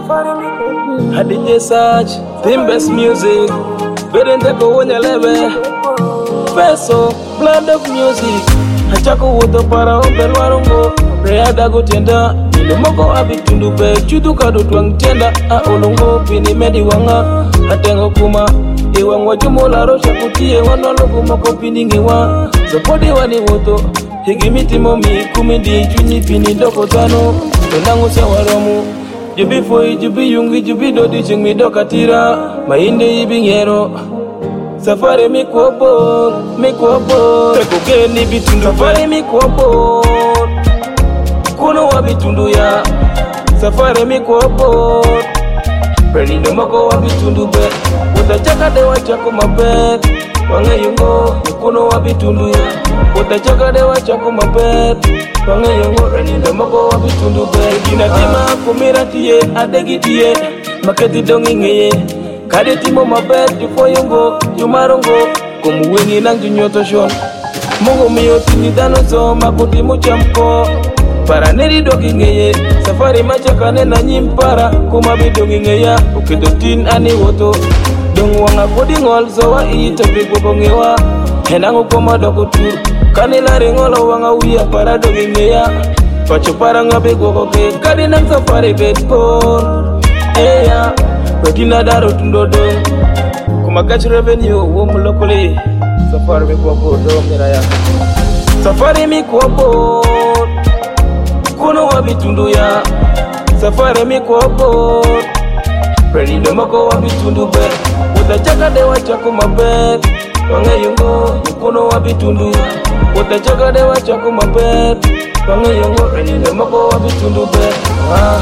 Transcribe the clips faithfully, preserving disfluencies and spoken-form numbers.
I D J Sarge, team best music. Berende ko wonya lebe. Peso, blood of music. Hachako woto para ombel warungo. Reada go tenda. Lumoko abitundu be. Chudu kado tuang tenda. A olongo pini medi wanga. Hatengo kuma. Iwa mwajumola rosha kutie. Wanologu moko pini ngewa. Zapodi wani woto. Higimiti momi kumidi. Chunyi pini doko tano. Tonangu sawaromu. Jubi foi, jubi yungi, jubi dodi chingmi dokatira. Mainde ibi ngero. Safari mi kuopo, mi kuopo. Peko geni bitundu. Safari mi kuopo. Kuno wa bitundu ya. Safari mi kuopo. Prelindo moko wa bitundu be. Utachaka dewa chako mabet. Wange yungo, kuno wa bitundu ya. Utachaka dewa chako mabet. Wange yungo, prelindo moko wa bitundu be. Gina tima kumira tiye, adegi tiye. Maketi dongi ngeye. Kade timo mabet, jufo yungo, jumarongo. Kumu wengi nang junyoto shon. Mungu miyo tini dano so, makuti muchamko. Para neri dogi ngeye. Safari machakane na nyimpara. Kumabi dongi ngeya, ukito tin ani woto. Dong wanga kodi ngol so wa ita bigwo bongewa. Henango koma doko tur. Kanila ringolo wanga uya para dogi ngeya. Pacho para ngabe gogoke. Kadi nang safari bedpon. Eya. Petina daro tundodong. Kumagachi revenue womu lokoli. Safari mi kuwapo dong niraya. Safari mi kuwapo. Kuno wabitundu ya. Safari mi kuwapo. Prelindo moko wabitundu be. Utachaka dewa chako mabet. Wange yungo. Kuno wabitundu ya. Utachaka dewa chako mabet. Wange yungo. Prelindo moko wabitundu be. Ah.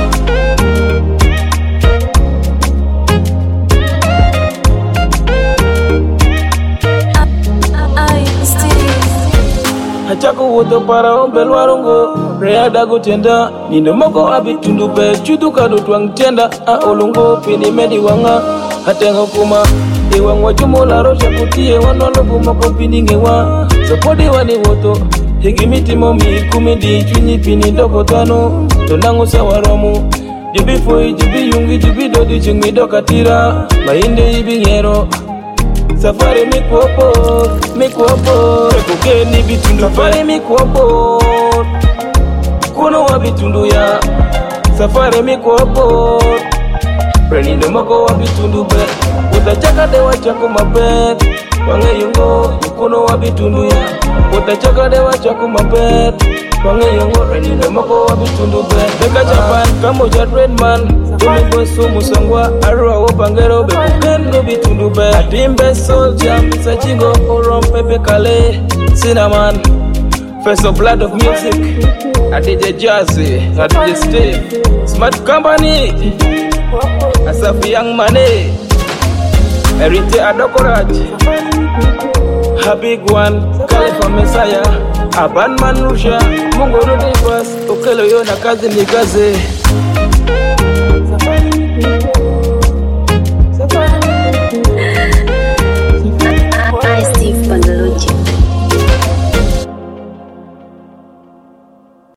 Hachako woto para ombel warungo. Reada go tenda. Nino moko abitundu be. Chudu kado tuang tenda. A olongo pini medi wanga. Hatengo kuma. Iwa mwajumola rosha kutie. Wanologu moko pini ngewa. Zapodi wani woto. Higimiti momi kumidi. Chunyi pini doko tano. Tonangu sawaromu. Jubi foi, jubi yungi, jubi dodi chingmi dokatira. Mainde ibi ngero. Safari mi kuopo, mi kuopo. Peko geni bitundu. Safari mi kuopo. Kuno wa bitundu ya. Safari mi kuopo. Prelindo moko wa bitundu be. Utachaka dewa chako mabet. Wange yungo, kuno wa bitundu ya. Utachaka dewa chako mabet. Wange yungo, prelindo moko wa bitundu be. Beka Japan, kamo jad red man. Tumigo sumu sangwa, arua wopangero. Beko geni bitundu be. Atimbe soldier, misa chingo. Orom pepe kale, cinnamon. First of blood of music. I D J Jazzy, I D J Steve. Smart company. Asafi young money. Erite Adokoraj. A big one. Khalifa Messiah. Aban Manusha. Mungu Rudifas. Ukelo yona kazi ni kazi.